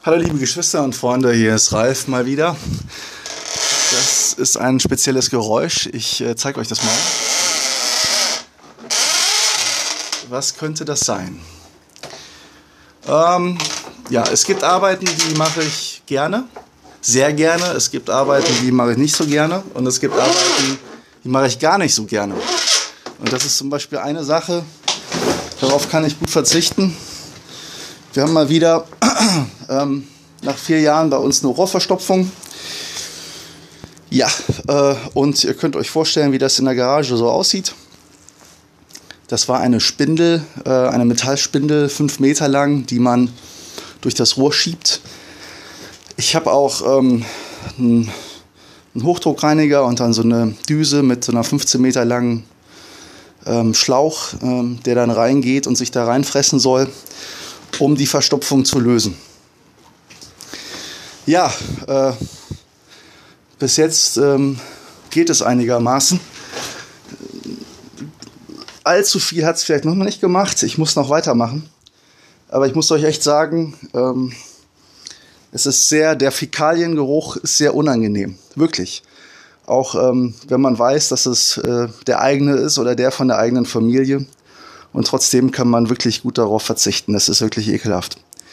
Hallo liebe Geschwister und Freunde, hier ist Ralf mal wieder. Das ist ein spezielles Geräusch. Ich zeige euch das mal. Was könnte das sein? Ja, es gibt Arbeiten, die mache ich gerne, sehr gerne. Es gibt Arbeiten, die mache ich nicht so gerne. Und es gibt Arbeiten, die mache ich gar nicht so gerne. Und das ist zum Beispiel eine Sache, darauf kann ich gut verzichten. Wir haben mal wieder nach 4 Jahren bei uns eine Rohrverstopfung. Ja, und ihr könnt euch vorstellen, wie das in der Garage so aussieht. Das war eine Spindel, eine Metallspindel, 5 Meter lang, die man durch das Rohr schiebt. Ich habe auch einen Hochdruckreiniger und dann so eine Düse mit so einer 15 Meter langen Schlauch, der dann reingeht und sich da reinfressen soll, um die Verstopfung zu lösen. Ja, bis jetzt geht es einigermaßen. Allzu viel hat es vielleicht noch nicht gemacht. Ich muss noch weitermachen. Aber ich muss euch echt sagen, es ist der Fäkaliengeruch ist sehr unangenehm. Wirklich. Auch wenn man weiß, dass es der eigene ist oder der von der eigenen Familie. Und trotzdem kann man wirklich gut darauf verzichten. Das ist wirklich ekelhaft.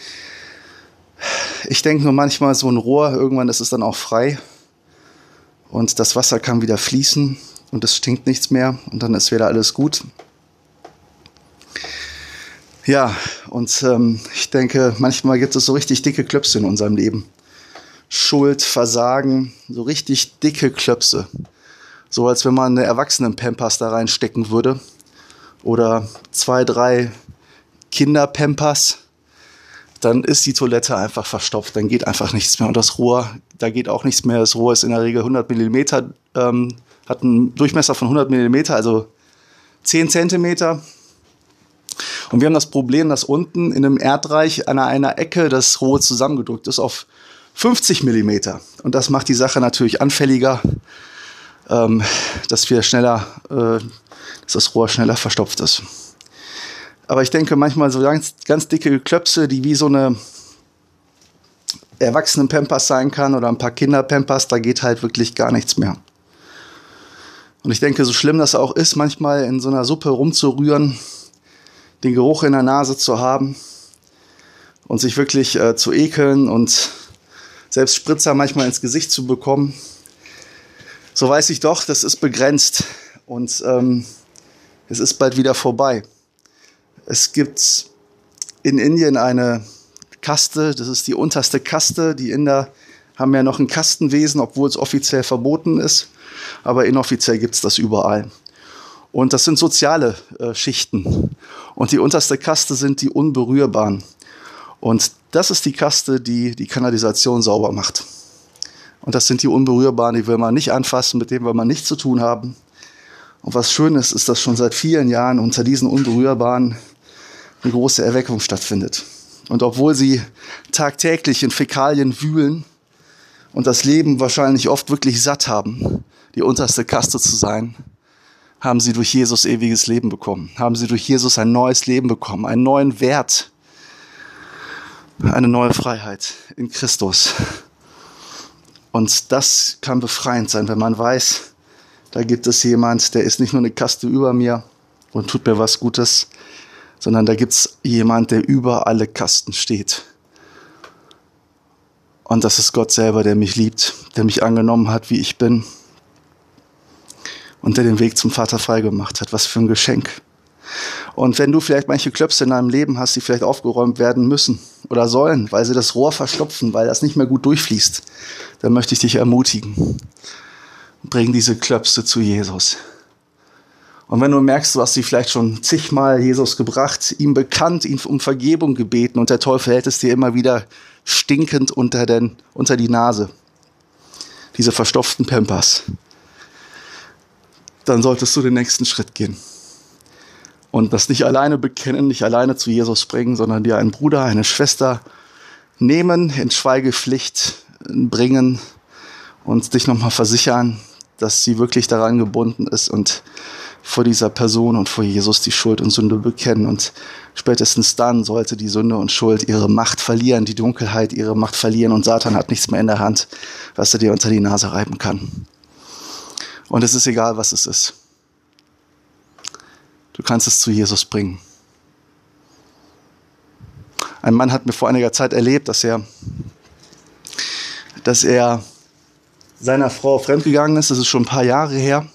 Ich denke nur manchmal, so ein Rohr, irgendwann ist es dann auch frei. Und das Wasser kann wieder fließen und es stinkt nichts mehr. Und dann ist wieder alles gut. Ja, und ich denke, manchmal gibt es so richtig dicke Klöpse in unserem Leben. Schuld, Versagen, so richtig dicke Klöpse. So als wenn man eine Erwachsenen-Pampers da reinstecken würde. Oder 2, 3 Kinder-Pampers. Dann ist die Toilette einfach verstopft. Dann geht einfach nichts mehr. Und das Rohr, da geht auch nichts mehr. Das Rohr ist in der Regel 100 Millimeter, hat einen Durchmesser von 100 Millimeter, also 10 Zentimeter. Und wir haben das Problem, dass unten in einem Erdreich an einer Ecke das Rohr zusammengedrückt ist auf 50 Millimeter. Und das macht die Sache natürlich anfälliger, dass das Rohr schneller verstopft ist. Aber ich denke manchmal so ganz dicke Klöpse, die wie so eine Erwachsenen-Pampers sein kann oder ein paar Kinder-Pampers, da geht halt wirklich gar nichts mehr. Und ich denke, so schlimm das auch ist, manchmal in so einer Suppe rumzurühren, den Geruch in der Nase zu haben und sich wirklich zu ekeln und selbst Spritzer manchmal ins Gesicht zu bekommen, so weiß ich doch, das ist begrenzt und es ist bald wieder vorbei. Es gibt in Indien eine Kaste, das ist die unterste Kaste. Die Inder haben ja noch ein Kastenwesen, obwohl es offiziell verboten ist, aber inoffiziell gibt es das überall. Und das sind soziale Schichten. Und die unterste Kaste sind die Unberührbaren. Und das ist die Kaste, die die Kanalisation sauber macht. Und das sind die Unberührbaren, die will man nicht anfassen, mit denen will man nichts zu tun haben. Und was schön ist, dass schon seit vielen Jahren unter diesen Unberührbaren eine große Erweckung stattfindet. Und obwohl sie tagtäglich in Fäkalien wühlen und das Leben wahrscheinlich oft wirklich satt haben, die unterste Kaste zu sein, haben sie durch Jesus ewiges Leben bekommen. Haben sie durch Jesus ein neues Leben bekommen, einen neuen Wert, eine neue Freiheit in Christus. Und das kann befreiend sein, wenn man weiß, da gibt es jemand, der ist nicht nur eine Kaste über mir und tut mir was Gutes, sondern da gibt es jemand, der über alle Kasten steht. Und das ist Gott selber, der mich liebt, der mich angenommen hat, wie ich bin und der den Weg zum Vater freigemacht hat. Was für ein Geschenk. Und wenn du vielleicht manche Klöpse in deinem Leben hast, die vielleicht aufgeräumt werden müssen oder sollen, weil sie das Rohr verstopfen, weil das nicht mehr gut durchfließt, dann möchte ich dich ermutigen. Bring diese Klöpse zu Jesus. Und wenn du merkst, du hast sie vielleicht schon zigmal Jesus gebracht, ihm bekannt, ihn um Vergebung gebeten und der Teufel hält es dir immer wieder stinkend unter die Nase, diese verstopften Pampers, dann solltest du den nächsten Schritt gehen. Und das nicht alleine bekennen, nicht alleine zu Jesus bringen, sondern dir einen Bruder, eine Schwester nehmen, in Schweigepflicht bringen und dich nochmal versichern, dass sie wirklich daran gebunden ist und vor dieser Person und vor Jesus die Schuld und Sünde bekennen. Und spätestens dann sollte die Sünde und Schuld ihre Macht verlieren, die Dunkelheit ihre Macht verlieren und Satan hat nichts mehr in der Hand, was er dir unter die Nase reiben kann. Und es ist egal, was es ist. Du kannst es zu Jesus bringen. Ein Mann hat mir vor einiger Zeit erlebt, dass er seiner Frau fremdgegangen ist. Das ist schon ein paar Jahre her.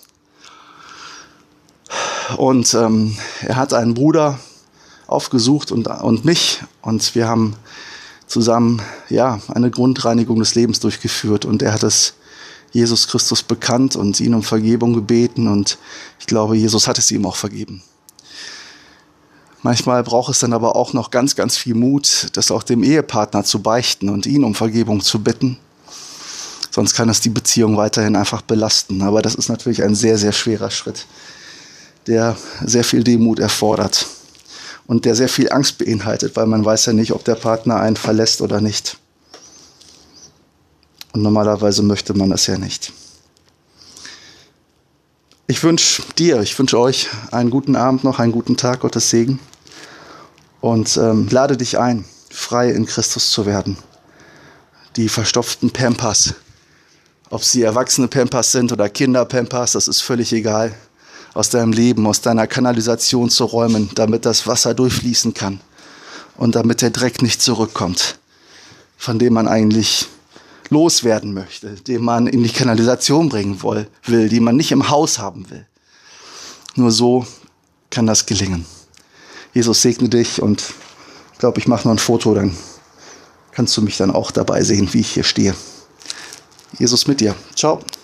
Und er hat einen Bruder aufgesucht und mich. Und wir haben zusammen eine Grundreinigung des Lebens durchgeführt. Und er hat es Jesus Christus bekannt und ihn um Vergebung gebeten. Und ich glaube, Jesus hat es ihm auch vergeben. Manchmal braucht es dann aber auch noch ganz, ganz viel Mut, das auch dem Ehepartner zu beichten und ihn um Vergebung zu bitten. Sonst kann es die Beziehung weiterhin einfach belasten. Aber das ist natürlich ein sehr, sehr schwerer Schritt, der sehr viel Demut erfordert und der sehr viel Angst beinhaltet, weil man weiß ja nicht, ob der Partner einen verlässt oder nicht. Und normalerweise möchte man das ja nicht. Ich wünsche euch einen guten Abend noch, einen guten Tag, Gottes Segen. Und lade dich ein, frei in Christus zu werden. Die verstopften Pampers, ob sie erwachsene Pampers sind oder Kinder-Pampers, das ist völlig egal. Aus deinem Leben, aus deiner Kanalisation zu räumen, damit das Wasser durchfließen kann. Und damit der Dreck nicht zurückkommt, von dem man eigentlich loswerden möchte, den man in die Kanalisation bringen will, die man nicht im Haus haben will. Nur so kann das gelingen. Jesus segne dich und ich glaube, ich mache noch ein Foto, dann kannst du mich dann auch dabei sehen, wie ich hier stehe. Jesus mit dir. Ciao.